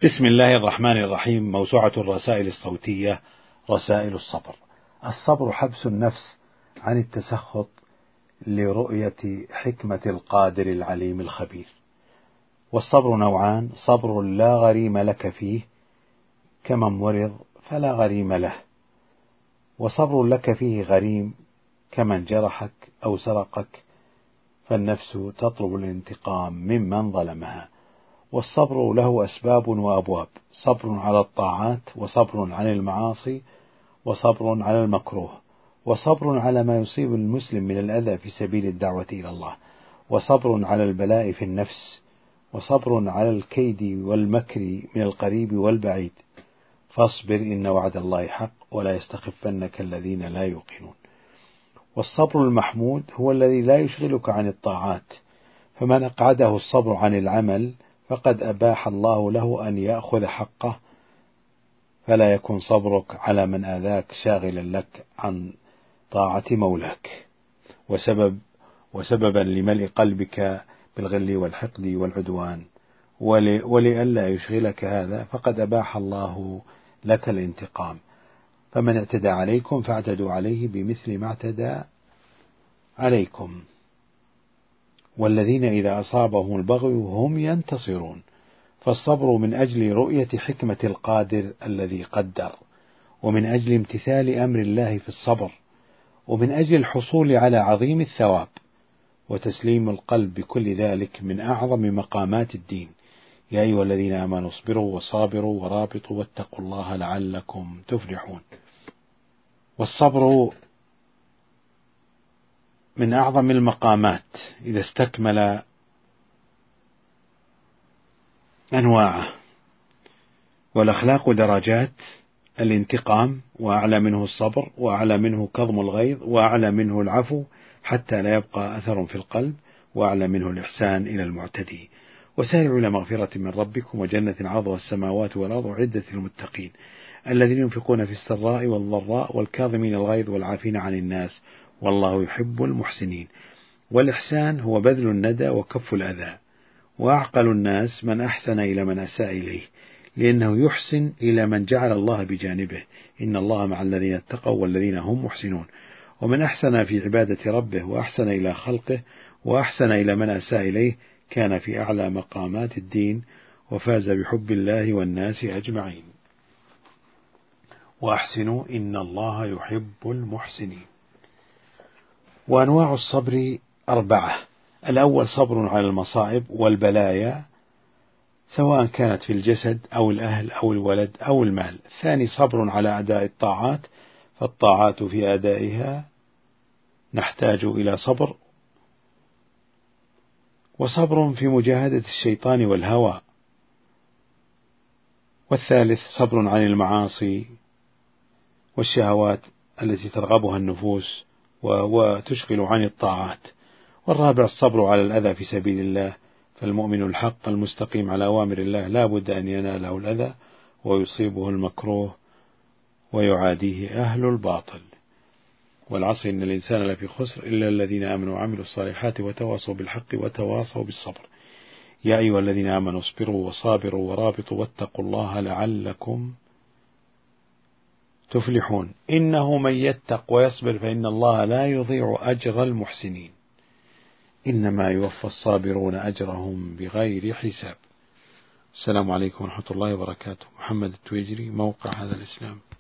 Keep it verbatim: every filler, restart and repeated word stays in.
بسم الله الرحمن الرحيم. موسوعة الرسائل الصوتية رسائل الصبر. الصبر حبس النفس عن التسخط لرؤية حكمة القادر العليم الخبير. والصبر نوعان: صبر لا غريم لك فيه كمن مرض فلا غريم له، وصبر لك فيه غريم كمن جرحك أو سرقك فالنفس تطلب الانتقام ممن ظلمها. والصبر له أسباب وأبواب: صبر على الطاعات، وصبر عن المعاصي، وصبر على المكروه، وصبر على ما يصيب المسلم من الأذى في سبيل الدعوة إلى الله، وصبر على البلاء في النفس، وصبر على الكيد والمكر من القريب والبعيد. فاصبر إن وعد الله حق ولا يستخفنك الذين لا يوقنون. والصبر المحمود هو الذي لا يشغلك عن الطاعات، فمن أقعده الصبر عن العمل فقد أباح الله له أن يأخذ حقه، فلا يكن صبرك على من آذاك شاغلا لك عن طاعة مولاك وسبب وسببا لملء قلبك بالغل والحقد والعدوان. ولئلا يشغلك هذا فقد أباح الله لك الانتقام، فمن اعتدى عليكم فاعتدوا عليه بمثل ما اعتدى عليكم. والذين إذا أصابهم البغي هم ينتصرون. فالصبر من أجل رؤية حكمة القادر الذي قدر، ومن أجل امتثال أمر الله في الصبر، ومن أجل الحصول على عظيم الثواب، وتسليم القلب بكل ذلك من أعظم مقامات الدين. يا أيها الذين آمنوا اصبروا وصابروا ورابطوا واتقوا الله لعلكم تفلحون. والصبر من أعظم المقامات إذا استكمل أنواعه. والأخلاق درجات: الانتقام، وأعلى منه الصبر، وأعلى منه كظم الغيظ، وأعلى منه العفو حتى لا يبقى أثر في القلب، وأعلى منه الإحسان إلى المعتدي. وسارعوا إلى مغفرة من ربكم وجنة عرضها السماوات والأرض عدة للمتقين الذين ينفقون في السراء والضراء والكاظمين الغيظ والعافين عن الناس والله يحب المحسنين. والإحسان هو بذل الندى وكف الأذى. وأعقل الناس من أحسن إلى من أساء إليه، لأنه يحسن إلى من جعل الله بجانبه. إن الله مع الذين اتقوا والذين هم محسنون. ومن أحسن في عبادة ربه وأحسن إلى خلقه وأحسن إلى من أساء إليه كان في أعلى مقامات الدين وفاز بحب الله والناس أجمعين. وأحسنوا إن الله يحب المحسنين. وأنواع الصبر أربعة: الأول صبر على المصائب والبلايا سواء كانت في الجسد أو الأهل أو الولد أو المال. الثاني صبر على أداء الطاعات، فالطاعات في أدائها نحتاج إلى صبر. وصبر في مجاهدة الشيطان والهوى. والثالث صبر عن المعاصي والشهوات التي ترغبها النفوس وتشغل عن الطاعات. والرابع الصبر على الأذى في سبيل الله، فالمؤمن الحق المستقيم على أوامر الله لا بد أن يناله الأذى ويصيبه المكروه ويعاديه أهل الباطل. والعصر إن الإنسان لفي خسر إلا الذين آمنوا وعملوا الصالحات وتواصوا بالحق وتواصوا بالصبر. يا أيها الذين آمنوا اصبروا وصابروا ورابطوا واتقوا الله لعلكم تفلحون. إنه من يتق ويصبر فإن الله لا يضيع أجر المحسنين، إنما يوفى الصابرون أجرهم بغير حساب. السلام عليكم ورحمة الله وبركاته. محمد التويجري، موقع هذا الإسلام.